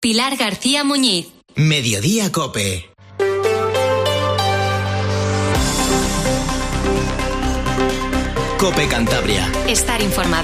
Pilar García Muñiz. Mediodía COPE. COPE Cantabria. Estar informado.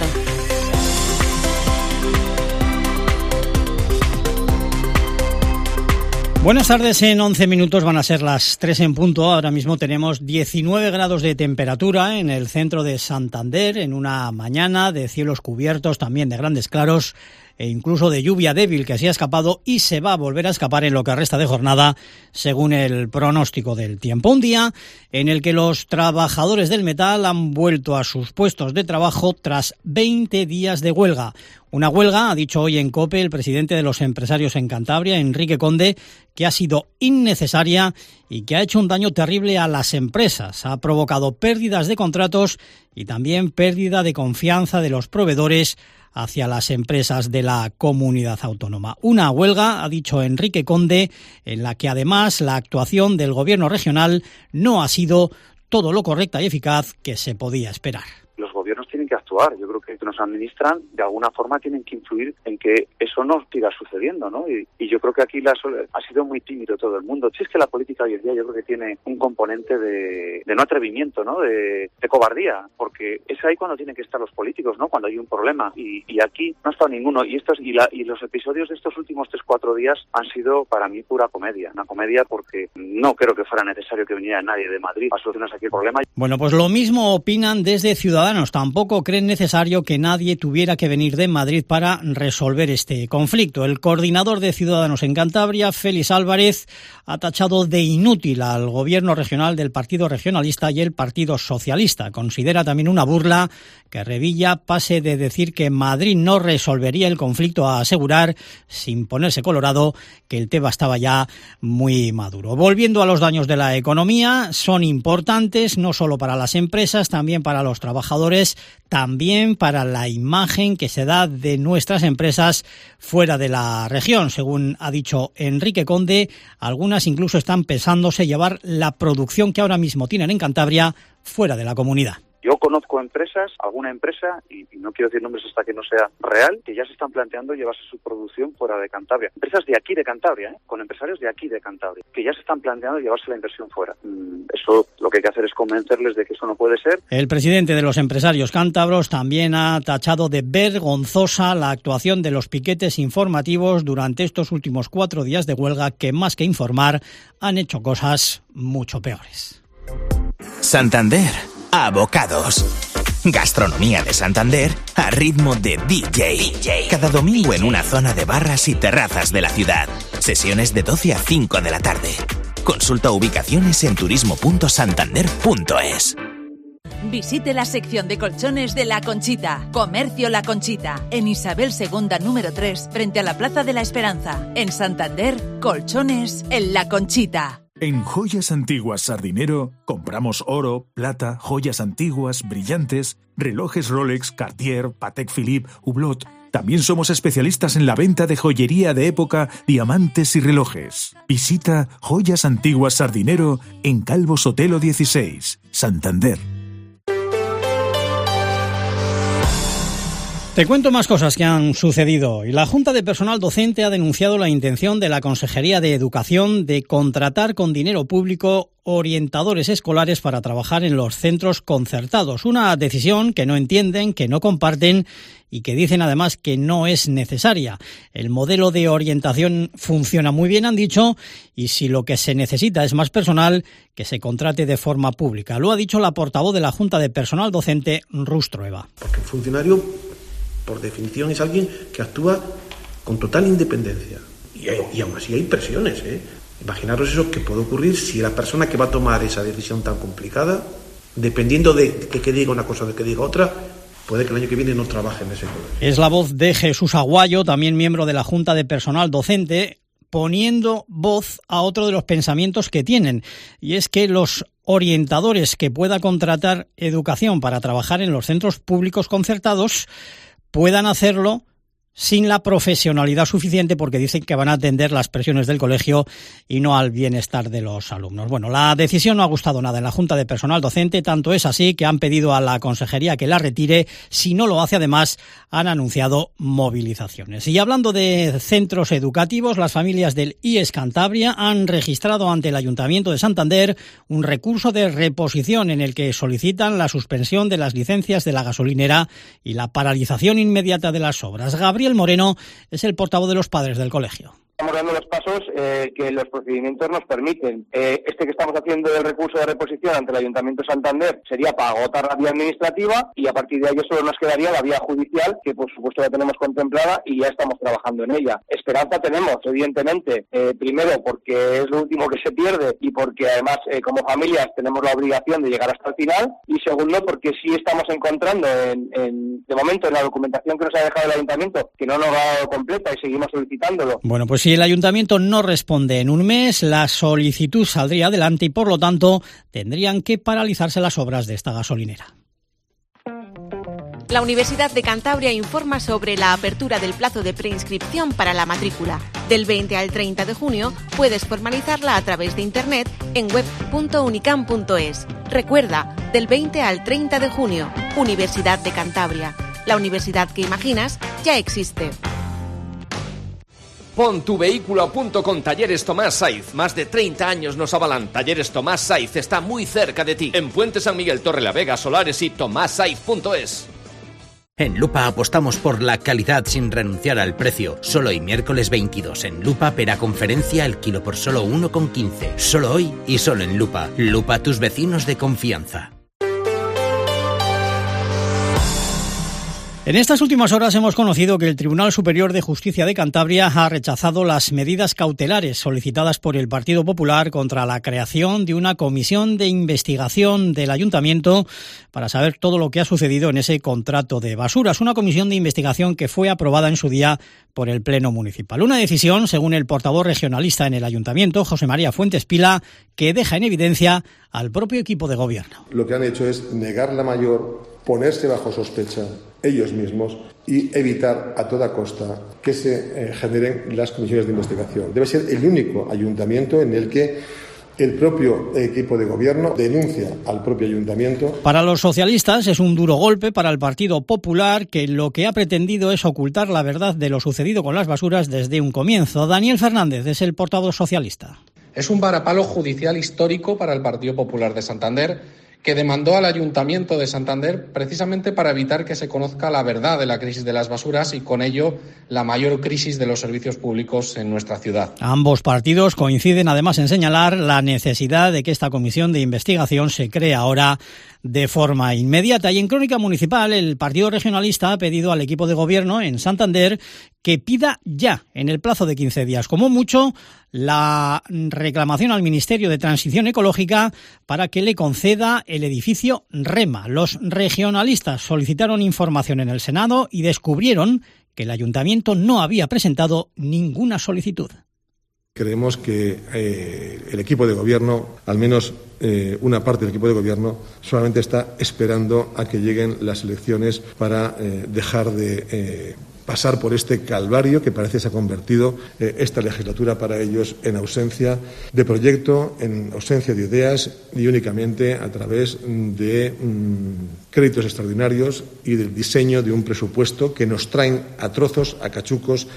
Buenas tardes, en 11 minutos van a ser las 3 en punto. Ahora mismo tenemos 19 grados de temperatura en el centro de Santander, en una mañana de cielos cubiertos, también de grandes claros e incluso de lluvia débil que se ha escapado y se va a volver a escapar en lo que resta de jornada, según el pronóstico del tiempo. Un día en el que los trabajadores del metal han vuelto a sus puestos de trabajo tras 20 días de huelga. Una huelga, ha dicho hoy en COPE el presidente de los empresarios en Cantabria, Enrique Conde, que ha sido innecesaria y que ha hecho un daño terrible a las empresas. Ha provocado pérdidas de contratos y también pérdida de confianza de los proveedores hacia las empresas de la comunidad autónoma. Una huelga, ha dicho Enrique Conde, en la que además la actuación del gobierno regional no ha sido todo lo correcta y eficaz que se podía esperar. Los gobiernos tienen que actuar. Yo creo que nos administran, de alguna forma tienen que influir en que eso no siga sucediendo, ¿no? Y yo creo que aquí ha sido muy tímido todo el mundo. Si es que la política hoy en día yo creo que tiene un componente de no atrevimiento, ¿no? De cobardía, porque es ahí cuando tienen que estar los políticos, ¿no? Cuando hay un problema. Y aquí no ha estado ninguno. Y los episodios de estos últimos 3-4 días han sido para mí pura comedia. Una comedia porque no creo que fuera necesario que viniera nadie de Madrid a solucionar aquí el problema. Bueno, pues lo mismo opinan desde Ciudadanos. Tampoco creen necesario que nadie tuviera que venir de Madrid para resolver este conflicto. El coordinador de Ciudadanos en Cantabria, Félix Álvarez, ha tachado de inútil al gobierno regional del Partido Regionalista y el Partido Socialista. Considera también una burla que Revilla pase de decir que Madrid no resolvería el conflicto a asegurar, sin ponerse colorado, que el tema estaba ya muy maduro. Volviendo a los daños de la economía, son importantes no solo para las empresas, también para los trabajadores, también para la imagen que se da de nuestras empresas fuera de la región. Según ha dicho Enrique Conde, algunas incluso están pensándose llevar la producción que ahora mismo tienen en Cantabria fuera de la comunidad. Yo conozco empresas, alguna empresa, y no quiero decir nombres hasta que no sea real, que ya se están planteando llevarse su producción fuera de Cantabria. Empresas de aquí de Cantabria, con empresarios de aquí de Cantabria, que ya se están planteando llevarse la inversión fuera. Eso lo que hay que hacer es convencerles de que eso no puede ser. El presidente de los empresarios cántabros también ha tachado de vergonzosa la actuación de los piquetes informativos durante estos últimos 4 días de huelga, que más que informar han hecho cosas mucho peores. Santander. Abocados. Gastronomía de Santander a ritmo de DJ. Cada domingo en una zona de barras y terrazas de la ciudad. Sesiones de 12 a 5 de la tarde. Consulta ubicaciones en turismo.santander.es. Visite la sección de colchones de La Conchita. Comercio La Conchita. En Isabel II número 3, frente a la Plaza de la Esperanza. En Santander, colchones en La Conchita. En Joyas Antiguas Sardinero compramos oro, plata, joyas antiguas, brillantes, relojes Rolex, Cartier, Patek Philippe, Hublot. También somos especialistas en la venta de joyería de época, diamantes y relojes. Visita Joyas Antiguas Sardinero en Calvo Sotelo 16, Santander. Te cuento más cosas que han sucedido hoy. La Junta de Personal Docente ha denunciado la intención de la Consejería de Educación de contratar con dinero público orientadores escolares para trabajar en los centros concertados. Una decisión que no entienden, que no comparten y que dicen además que no es necesaria. El modelo de orientación funciona muy bien, han dicho, y si lo que se necesita es más personal, que se contrate de forma pública. Lo ha dicho la portavoz de la Junta de Personal Docente, Rus Trueba. Porque el funcionario, por definición, es alguien que actúa con total independencia. Y aún así hay presiones, Imaginaros eso que puede ocurrir si la persona que va a tomar esa decisión tan complicada, dependiendo de que diga una cosa o de que diga otra, puede que el año que viene no trabaje en ese colegio. Es la voz de Jesús Aguayo, también miembro de la Junta de Personal Docente, poniendo voz a otro de los pensamientos que tienen, y es que los orientadores que pueda contratar educación para trabajar en los centros públicos concertados puedan hacerlo sin la profesionalidad suficiente, porque dicen que van a atender las presiones del colegio y no al bienestar de los alumnos. Bueno, la decisión no ha gustado nada en la Junta de Personal Docente, tanto es así que han pedido a la Consejería que la retire. Si no lo hace, además, han anunciado movilizaciones. Y hablando de centros educativos, las familias del IES Cantabria han registrado ante el Ayuntamiento de Santander un recurso de reposición en el que solicitan la suspensión de las licencias de la gasolinera y la paralización inmediata de las obras. Gabriel Moreno es el portavoz de los padres del colegio. Estamos dando los pasos que los procedimientos nos permiten. Este que estamos haciendo del recurso de reposición ante el Ayuntamiento de Santander sería para agotar la vía administrativa y a partir de ahí solo nos quedaría la vía judicial, que por supuesto ya tenemos contemplada y ya estamos trabajando en ella. Esperanza tenemos, evidentemente, primero porque es lo último que se pierde y porque además como familias tenemos la obligación de llegar hasta el final, y segundo porque sí estamos encontrando de momento en la documentación que nos ha dejado el Ayuntamiento, que no nos ha dado completa y seguimos solicitándolo. Bueno, pues si el Ayuntamiento no responde en un mes, la solicitud saldría adelante y, por lo tanto, tendrían que paralizarse las obras de esta gasolinera. La Universidad de Cantabria informa sobre la apertura del plazo de preinscripción para la matrícula. Del 20 al 30 de junio puedes formalizarla a través de internet en web.unicam.es. Recuerda, del 20 al 30 de junio, Universidad de Cantabria. La universidad que imaginas ya existe. Pon tu vehículo a punto con Talleres Tomás Saiz. Más de 30 años nos avalan. Talleres Tomás Saiz está muy cerca de ti. En Puente San Miguel, Torrelavega, Solares y tomassaiz.es. En Lupa apostamos por la calidad sin renunciar al precio. Solo hoy, miércoles 22, en Lupa, pera conferencia el kilo por solo 1,15. Solo hoy y solo en Lupa. Lupa, tus vecinos de confianza. En estas últimas horas hemos conocido que el Tribunal Superior de Justicia de Cantabria ha rechazado las medidas cautelares solicitadas por el Partido Popular contra la creación de una comisión de investigación del Ayuntamiento para saber todo lo que ha sucedido en ese contrato de basuras. Una comisión de investigación que fue aprobada en su día por el Pleno Municipal. Una decisión, según el portavoz regionalista en el Ayuntamiento, José María Fuentes Pila, que deja en evidencia al propio equipo de gobierno. Lo que han hecho es negar la mayor, ponerse bajo sospecha ellos mismos y evitar a toda costa que se generen las comisiones de investigación. Debe ser el único ayuntamiento en el que el propio equipo de gobierno denuncia al propio ayuntamiento. Para los socialistas es un duro golpe para el Partido Popular, que lo que ha pretendido es ocultar la verdad de lo sucedido con las basuras desde un comienzo. Daniel Fernández es el portavoz socialista. Es un varapalo judicial histórico para el Partido Popular de Santander, que demandó al Ayuntamiento de Santander precisamente para evitar que se conozca la verdad de la crisis de las basuras y con ello la mayor crisis de los servicios públicos en nuestra ciudad. Ambos partidos coinciden además en señalar la necesidad de que esta comisión de investigación se cree ahora de forma inmediata. Y en Crónica Municipal, el Partido Regionalista ha pedido al equipo de gobierno en Santander que pida ya, en el plazo de 15 días, como mucho, la reclamación al Ministerio de Transición Ecológica para que le conceda el edificio REMA. Los regionalistas solicitaron información en el Senado y descubrieron que el Ayuntamiento no había presentado ninguna solicitud. Creemos que el equipo de gobierno, al menos una parte del equipo de gobierno, solamente está esperando a que lleguen las elecciones para dejar de pasar por este calvario que parece se ha convertido esta legislatura para ellos en ausencia de proyecto, en ausencia de ideas y únicamente a través de créditos extraordinarios y del diseño de un presupuesto que nos traen a trozos, a cachucos,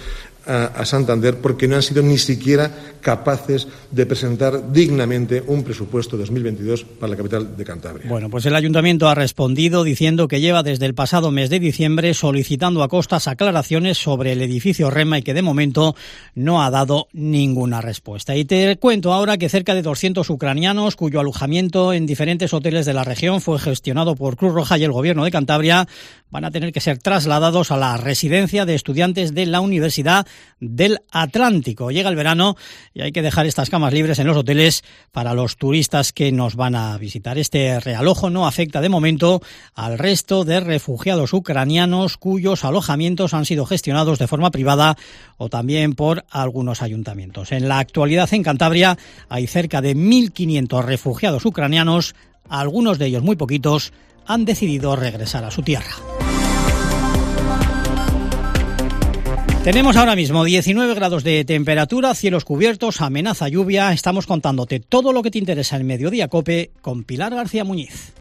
a Santander, porque no han sido ni siquiera capaces de presentar dignamente un presupuesto 2022 para la capital de Cantabria. Bueno, pues el Ayuntamiento ha respondido diciendo que lleva desde el pasado mes de diciembre solicitando a Costas aclaraciones sobre el edificio REMA y que de momento no ha dado ninguna respuesta. Y te cuento ahora que cerca de 200 ucranianos cuyo alojamiento en diferentes hoteles de la región fue gestionado por Cruz Roja y el Gobierno de Cantabria van a tener que ser trasladados a la residencia de estudiantes de la Universidad del Atlántico. Llega el verano y hay que dejar estas camas libres en los hoteles para los turistas que nos van a visitar. Este realojo no afecta de momento al resto de refugiados ucranianos cuyos alojamientos han sido gestionados de forma privada o también por algunos ayuntamientos. En la actualidad en Cantabria hay cerca de 1.500 refugiados ucranianos, algunos de ellos muy poquitos, han decidido regresar a su tierra. Tenemos ahora mismo 19 grados de temperatura, cielos cubiertos, amenaza lluvia. Estamos contándote todo lo que te interesa en Mediodía COPE con Pilar García Muñiz.